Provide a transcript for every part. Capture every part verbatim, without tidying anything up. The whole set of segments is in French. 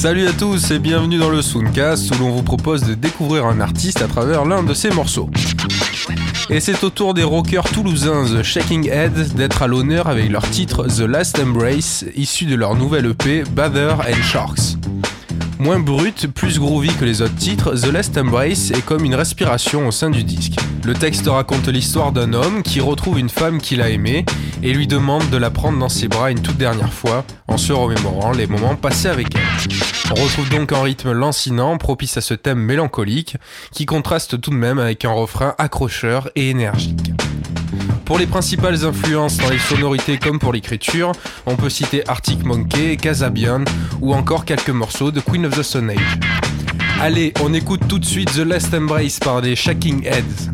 Salut à tous et bienvenue dans le Sooncast où l'on vous propose de découvrir un artiste à travers l'un de ses morceaux. Et c'est au tour des rockers toulousains The Shaking Head d'être à l'honneur avec leur titre The Last Embrace, issu de leur nouvelle E P Bather and Sharks. Moins brut, plus groovy que les autres titres, The Last Embrace est comme une respiration au sein du disque. Le texte raconte l'histoire d'un homme qui retrouve une femme qu'il a aimée et lui demande de la prendre dans ses bras une toute dernière fois, en se remémorant les moments passés avec elle. On retrouve donc un rythme lancinant, propice à ce thème mélancolique, qui contraste tout de même avec un refrain accrocheur et énergique. Pour les principales influences dans les sonorités comme pour l'écriture, on peut citer Arctic Monkey, Kasabian ou encore quelques morceaux de Queen of the Stone Age. Allez, on écoute tout de suite The Last Embrace par les Shaking Heads.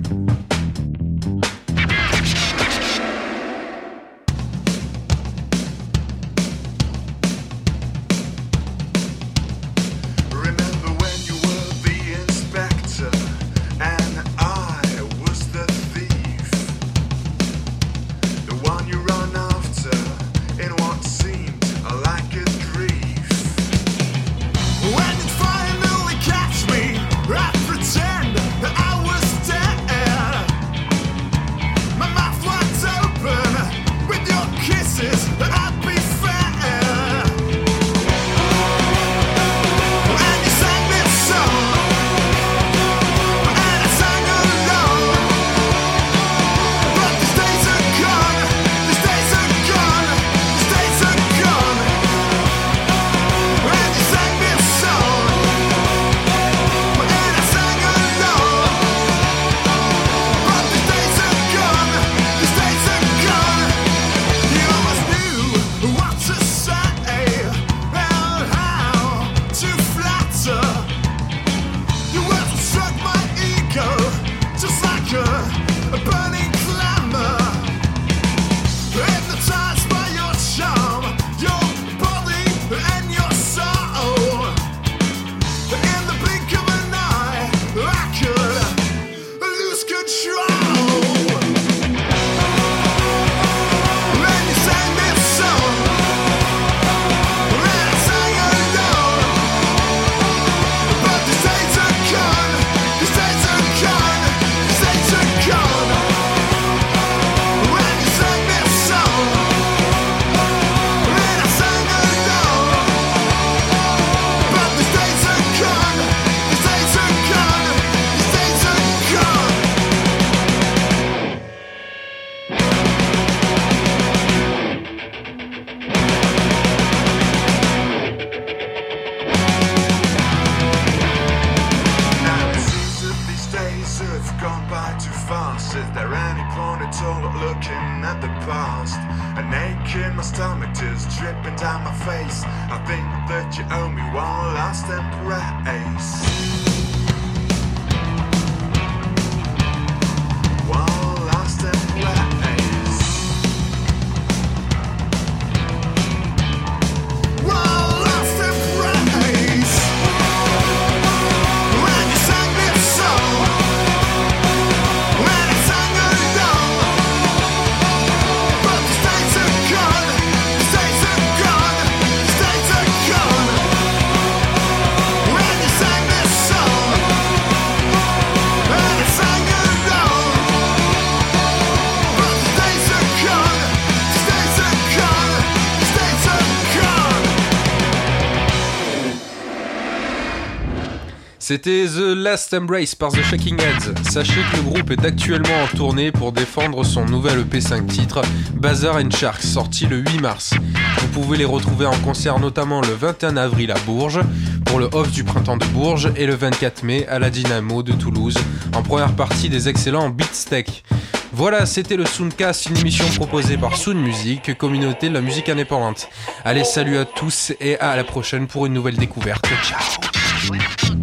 C'était The Last Embrace par The Shaking Heads. Sachez que le groupe est actuellement en tournée pour défendre son nouvel E P cinq titres, Bather and Sharks, sorti le huit mars. Vous pouvez les retrouver en concert notamment le vingt et un avril à Bourges, pour le Off du Printemps de Bourges, et le vingt-quatre mai à la Dynamo de Toulouse, en première partie des excellents Beatsteak. Voilà, c'était le Sooncast, une émission proposée par Soon Music, communauté de la musique indépendante. Allez, salut à tous et à la prochaine pour une nouvelle découverte. Ciao.